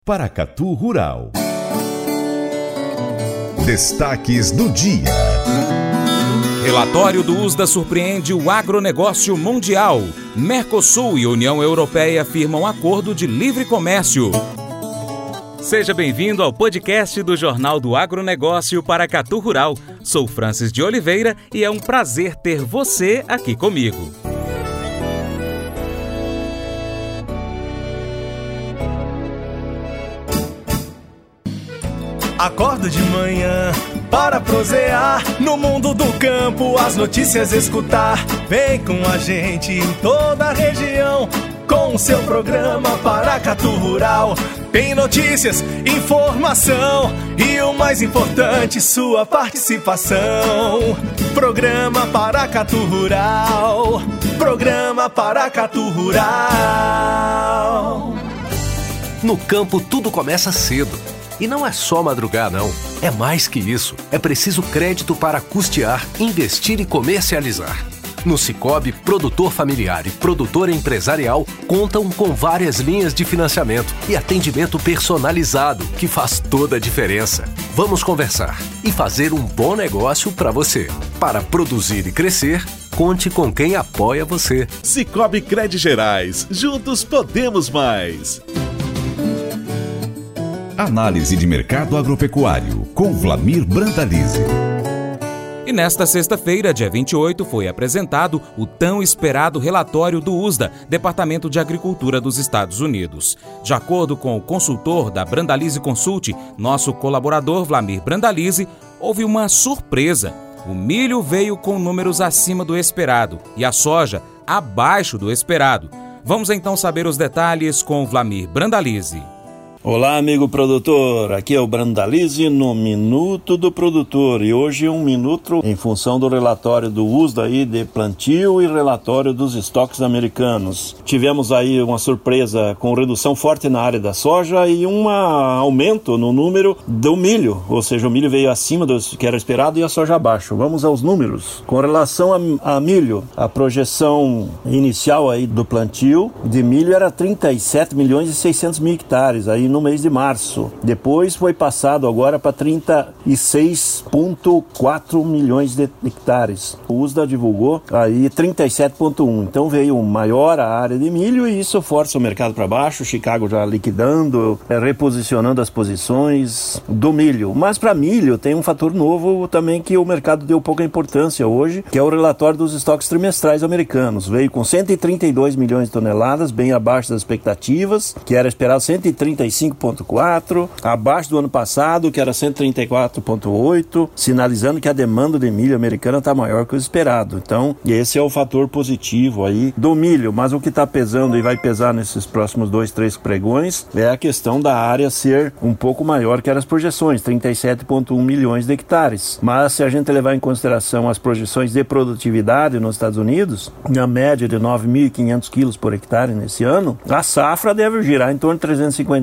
Paracatu Rural. Destaques do dia. Relatório do USDA surpreende o agronegócio mundial. Mercosul e União Europeia firmam acordo de livre comércio. Seja bem-vindo ao podcast do Jornal do Agronegócio Paracatu Rural. Sou Francis de Oliveira e é um prazer ter você aqui comigo. Acordo de manhã para prosear no mundo do campo, as notícias escutar. Vem com a gente em toda a região com o seu programa Paracatu Rural. Tem notícias, informação e o mais importante, sua participação. Programa Paracatu Rural. Programa Paracatu Rural. No campo tudo começa cedo. E não é só madrugar, não. É mais que isso. É preciso crédito para custear, investir e comercializar. No Sicoob, produtor familiar e produtor empresarial contam com várias linhas de financiamento e atendimento personalizado, que faz toda a diferença. Vamos conversar e fazer um bom negócio para você. Para produzir e crescer, conte com quem apoia você. Sicoob Cred Gerais. Juntos podemos mais. Análise de mercado agropecuário, com Vlamir Brandalize. E nesta sexta-feira, dia 28, foi apresentado o tão esperado relatório do USDA, Departamento de Agricultura dos Estados Unidos. De acordo com o consultor da Brandalize Consult, nosso colaborador Vlamir Brandalize, houve uma surpresa. O milho veio com números acima do esperado e a soja abaixo do esperado. Vamos então saber os detalhes com Vlamir Brandalize. Olá, amigo produtor, aqui é o Brandalize no Minuto do Produtor e hoje um minuto em função do relatório do USDA aí de plantio e relatório dos estoques americanos. Tivemos aí uma surpresa com redução forte na área da soja e um aumento no número do milho, ou seja, o milho veio acima do que era esperado e a soja abaixo. Vamos aos números. Com relação a milho, a projeção inicial aí do plantio de milho era 37 milhões e 600 mil hectares, aí no mês de março. Depois foi passado agora para 36,4 milhões de hectares. O USDA divulgou aí 37,1. Então veio maior a área de milho e isso força o mercado para baixo. Chicago já liquidando, reposicionando as posições do milho. Mas para milho tem um fator novo também que o mercado deu pouca importância hoje, que é o relatório dos estoques trimestrais americanos. Veio com 132 milhões de toneladas, bem abaixo das expectativas, que era esperado 135,4, abaixo do ano passado, que era 134,8, sinalizando que a demanda de milho americana está maior que o esperado. Então, esse é o fator positivo aí do milho. Mas o que está pesando e vai pesar nesses próximos 2-3 pregões é a questão da área ser um pouco maior que as projeções, 37,1 milhões de hectares. Mas se a gente levar em consideração as projeções de produtividade nos Estados Unidos, na média de 9.500 quilos por hectare nesse ano, a safra deve girar em torno de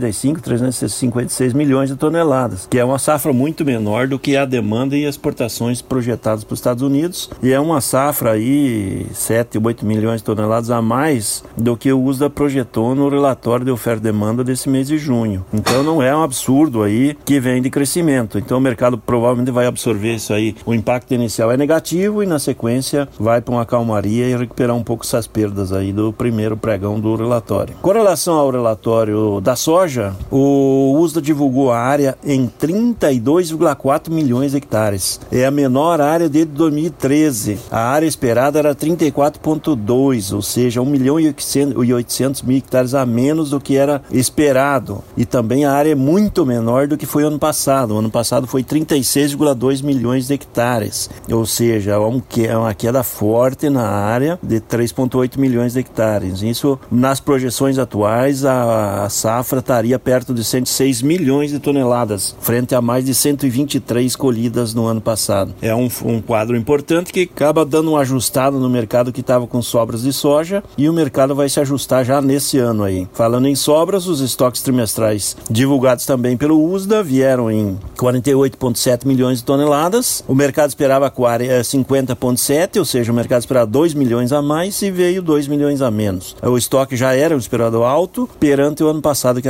356 milhões de toneladas, que é uma safra muito menor do que a demanda e exportações projetadas para os Estados Unidos, e é uma safra aí 7, 8 milhões de toneladas a mais do que o USDA projetou no relatório de oferta e demanda desse mês de junho. Então não é um absurdo aí que vem de crescimento. Então o mercado provavelmente vai absorver isso aí. O impacto inicial é negativo e na sequência vai para uma calmaria e recuperar um pouco essas perdas aí do primeiro pregão do relatório. Com relação ao relatório da soja, o USDA divulgou a área em 32,4 milhões de hectares. É a menor área desde 2013. A área esperada era 34,2, ou seja, 1.800.000 hectares a menos do que era esperado. E também a área é muito menor do que foi ano passado. O ano passado foi 36,2 milhões de hectares. Ou seja, é uma queda forte na área de 3,8 milhões de hectares. Isso, nas projeções atuais, a safra estaria perto de 106 milhões de toneladas, frente a mais de 123 colhidas no ano passado. É um quadro importante que acaba dando uma ajustada no mercado que estava com sobras de soja, e o mercado vai se ajustar já nesse ano aí. Falando em sobras, os estoques trimestrais divulgados também pelo USDA vieram em 48,7 milhões de toneladas. O mercado esperava 50,7, ou seja, o mercado esperava 2 milhões a mais e veio 2 milhões a menos. O estoque já era um esperado alto perante o ano passado, que era 33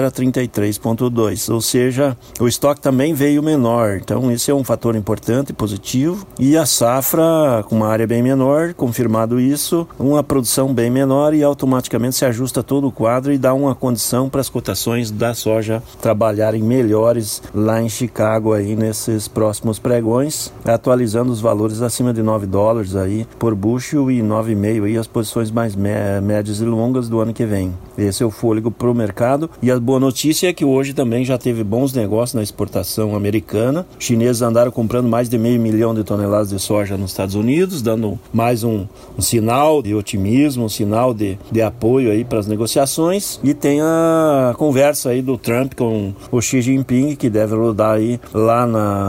33,2, ou seja, o estoque também veio menor, então esse é um fator importante, positivo, e a safra com uma área bem menor, confirmado isso, uma produção bem menor e automaticamente se ajusta todo o quadro e dá uma condição para as cotações da soja trabalharem melhores lá em Chicago aí nesses próximos pregões, atualizando os valores acima de $9 aí por bushel e 9,5 aí as posições mais médias e longas do ano que vem. Esse é o fôlego para o mercado. E a boa notícia é que hoje também já teve bons negócios na exportação americana. Os chineses andaram comprando mais de 500 mil de toneladas de soja nos Estados Unidos, dando mais um sinal de otimismo, um sinal de apoio aí para as negociações. E tem a conversa aí do Trump com o Xi Jinping, que deve rodar aí lá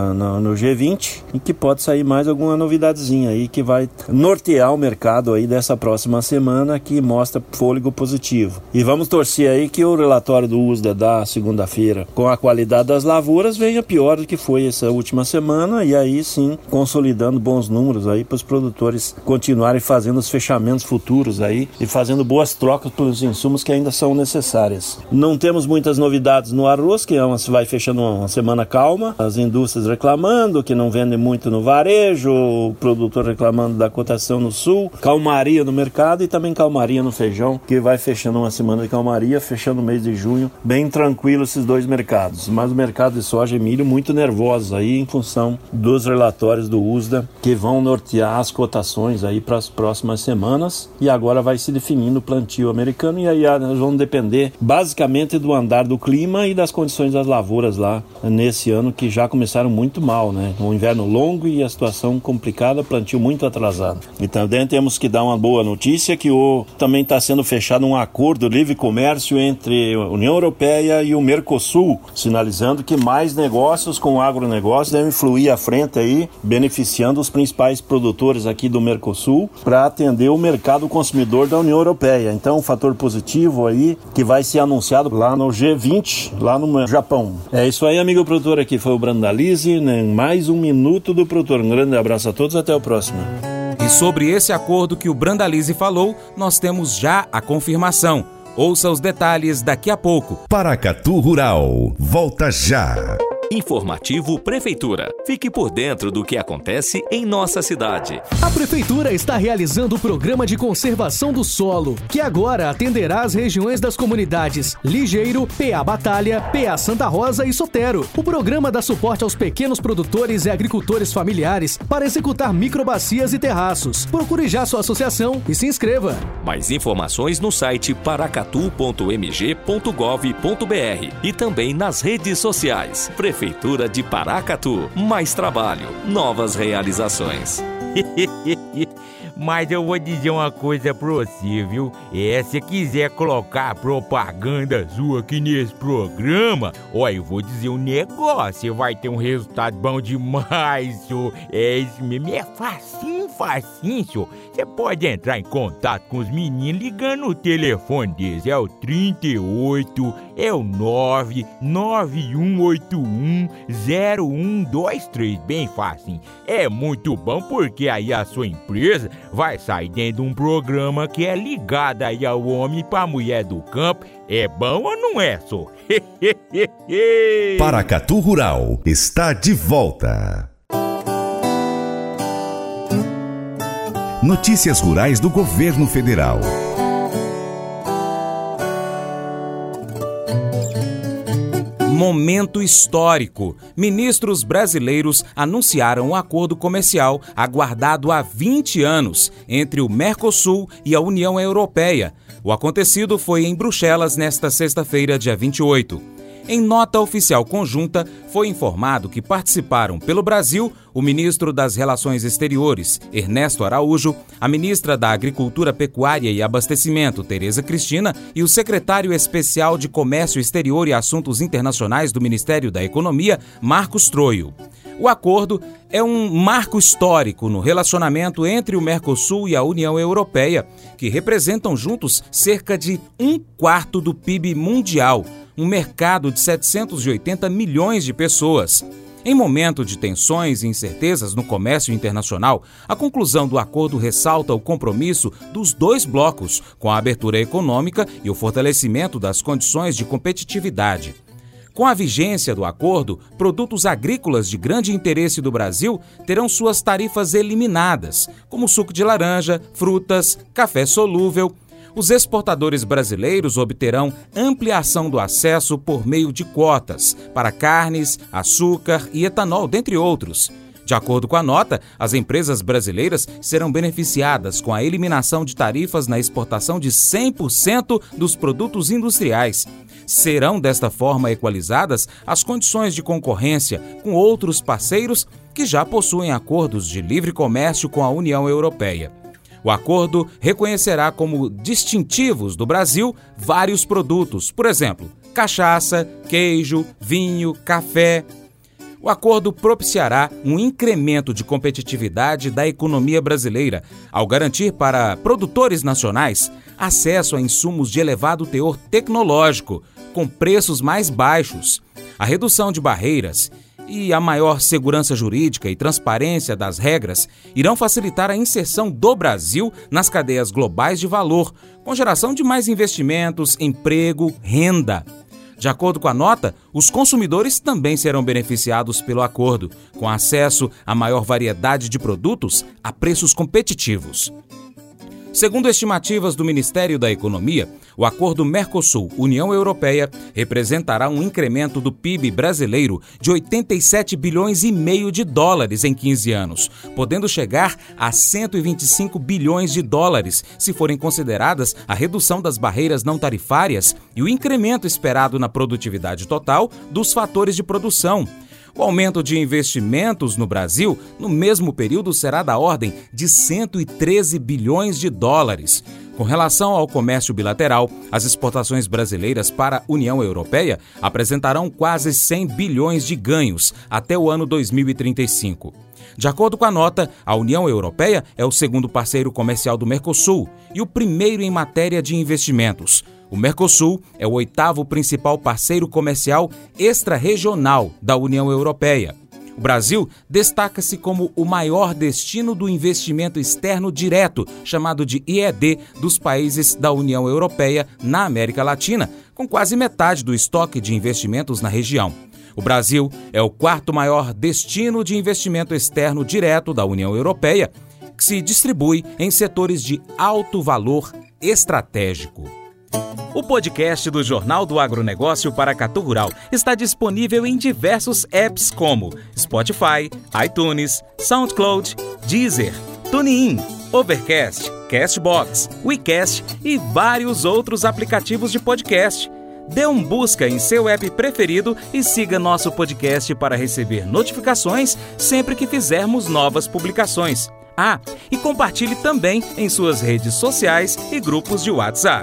no G20, e que pode sair mais alguma novidadezinha aí que vai nortear o mercado aí dessa próxima semana, que mostra fôlego positivo. E vamos torcer aí que o relatório do USDA da segunda-feira, com a qualidade das lavouras, venha pior do que foi essa última semana, e aí sim consolidando bons números aí para os produtores continuarem fazendo os fechamentos futuros aí e fazendo boas trocas pelos insumos que ainda são necessárias. Não temos muitas novidades no arroz, que vai fechando uma semana calma, as indústrias reclamando que não vendem muito no varejo, o produtor reclamando da cotação no sul, calmaria no mercado e também calmaria no feijão, que vai fechando uma semana de calmaria, fechando o mês de junho, bem tranquilo esses dois mercados. Mas o mercado de soja e milho muito nervosos aí em função dos relatórios do USDA, que vão nortear as cotações aí para as próximas semanas, e agora vai se definindo o plantio americano, e aí nós vamos depender basicamente do andar do clima e das condições das lavouras lá nesse ano, que já começaram muito mal, né? Um inverno longo e a situação complicada, plantio muito atrasado. E também temos que dar uma boa notícia, que também está sendo fechado um acordo de livre comércio entre a União Europeia e o Mercosul, sinalizando que mais negócios com o agronegócio devem fluir à frente aí, beneficiando os principais produtores aqui do Mercosul para atender o mercado consumidor da União Europeia. Então, um fator positivo aí que vai ser anunciado lá no G20, lá no Japão. É isso aí, amigo produtor, aqui foi o Brandalize, né? Mais um Minuto do Produtor. Um grande abraço a todos, até o próximo. E sobre esse acordo que o Brandalize falou, nós temos já a confirmação. Ouça os detalhes daqui a pouco. Paracatu Rural, volta já. Informativo Prefeitura. Fique por dentro do que acontece em nossa cidade. A Prefeitura está realizando o programa de conservação do solo, que agora atenderá as regiões das comunidades Ligeiro, PA Batalha, PA Santa Rosa e Sotero. O programa dá suporte aos pequenos produtores e agricultores familiares para executar microbacias e terraços. Procure já sua associação e se inscreva. Mais informações no site paracatu.mg.gov.br e também nas redes sociais. Prefeitura de Paracatu. Mais trabalho, novas realizações. Mas eu vou dizer uma coisa pra você, viu? Se quiser colocar propaganda sua aqui nesse programa, olha, eu vou dizer um negócio, você vai ter um resultado bom demais, senhor. Isso mesmo, é facinho, senhor. Você pode entrar em contato com os meninos ligando o telefone deles, é o 38, é o 991810123, bem facinho. É muito bom porque aí a sua empresa vai sair dentro de um programa que é ligado aí ao homem para a mulher do campo. É bom ou não é, só? Paracatu Rural está de volta. Notícias rurais do Governo Federal. Momento histórico. Ministros brasileiros anunciaram um acordo comercial aguardado há 20 anos entre o Mercosul e a União Europeia. O acontecido foi em Bruxelas nesta sexta-feira, dia 28. Em nota oficial conjunta, foi informado que participaram pelo Brasil o ministro das Relações Exteriores, Ernesto Araújo, a ministra da Agricultura, Pecuária e Abastecimento, Tereza Cristina, e o secretário especial de Comércio Exterior e Assuntos Internacionais do Ministério da Economia, Marcos Troio. O acordo é um marco histórico no relacionamento entre o Mercosul e a União Europeia, que representam juntos cerca de 1/4 do PIB mundial, um mercado de 780 milhões de pessoas. Em momento de tensões e incertezas no comércio internacional, a conclusão do acordo ressalta o compromisso dos dois blocos com a abertura econômica e o fortalecimento das condições de competitividade. Com a vigência do acordo, produtos agrícolas de grande interesse do Brasil terão suas tarifas eliminadas, como suco de laranja, frutas, café solúvel. Os exportadores brasileiros obterão ampliação do acesso por meio de cotas para carnes, açúcar e etanol, dentre outros. De acordo com a nota, as empresas brasileiras serão beneficiadas com a eliminação de tarifas na exportação de 100% dos produtos industriais. Serão, desta forma, equalizadas as condições de concorrência com outros parceiros que já possuem acordos de livre comércio com a União Europeia. O acordo reconhecerá como distintivos do Brasil vários produtos, por exemplo, cachaça, queijo, vinho, café. O acordo propiciará um incremento de competitividade da economia brasileira, ao garantir para produtores nacionais acesso a insumos de elevado teor tecnológico, com preços mais baixos, a redução de barreiras e a maior segurança jurídica e transparência das regras irão facilitar a inserção do Brasil nas cadeias globais de valor, com geração de mais investimentos, emprego, renda. De acordo com a nota, os consumidores também serão beneficiados pelo acordo, com acesso a maior variedade de produtos a preços competitivos. Segundo estimativas do Ministério da Economia, o acordo Mercosul-União Europeia representará um incremento do PIB brasileiro de 87 bilhões e meio de dólares em 15 anos, podendo chegar a 125 bilhões de dólares se forem consideradas a redução das barreiras não tarifárias e o incremento esperado na produtividade total dos fatores de produção. O aumento de investimentos no Brasil, no mesmo período, será da ordem de 113 bilhões de dólares. Com relação ao comércio bilateral, as exportações brasileiras para a União Europeia apresentarão quase 100 bilhões de ganhos até o ano 2035. De acordo com a nota, a União Europeia é o segundo parceiro comercial do Mercosul e o primeiro em matéria de investimentos. O Mercosul é o 8º principal parceiro comercial extra-regional da União Europeia. O Brasil destaca-se como o maior destino do investimento externo direto, chamado de IED, dos países da União Europeia na América Latina, com quase metade do estoque de investimentos na região. O Brasil é o 4º maior destino de investimento externo direto da União Europeia, que se distribui em setores de alto valor estratégico. O podcast do Jornal do Agronegócio Paracatu Rural está disponível em diversos apps como Spotify, iTunes, SoundCloud, Deezer, TuneIn, Overcast, Castbox, WeCast e vários outros aplicativos de podcast. Dê um busca em seu app preferido e siga nosso podcast para receber notificações sempre que fizermos novas publicações. Ah, e compartilhe também em suas redes sociais e grupos de WhatsApp.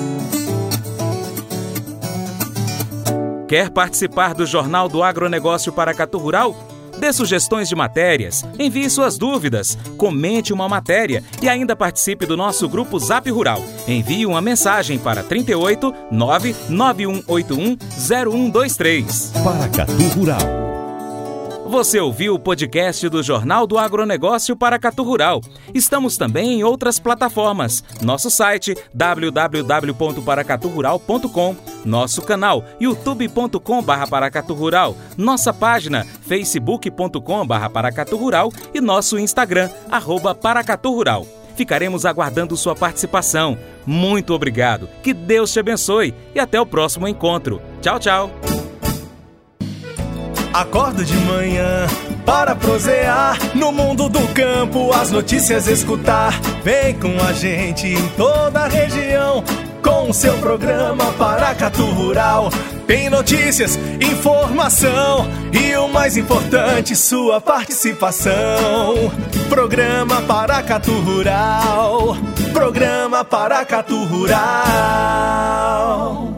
Quer participar do Jornal do Agronegócio Paracatu Rural? Dê sugestões de matérias, envie suas dúvidas, comente uma matéria e ainda participe do nosso grupo Zap Rural. Envie uma mensagem para 38 99181 0123. Paracatu Rural. Você ouviu o podcast do Jornal do Agronegócio Paracatu Rural. Estamos também em outras plataformas. Nosso site www.paracaturural.com, nosso canal youtube.com/paracaturural, nossa página facebook.com/paracaturural e nosso Instagram @paracaturural. Ficaremos aguardando sua participação. Muito obrigado, que Deus te abençoe e até o próximo encontro. Tchau, tchau. Acordo de manhã para prosear no mundo do campo, as notícias escutar. Vem com a gente em toda a região com o seu programa Paracatu Rural. Tem notícias, informação e o mais importante, sua participação. Programa Paracatu Rural. Programa Paracatu Rural.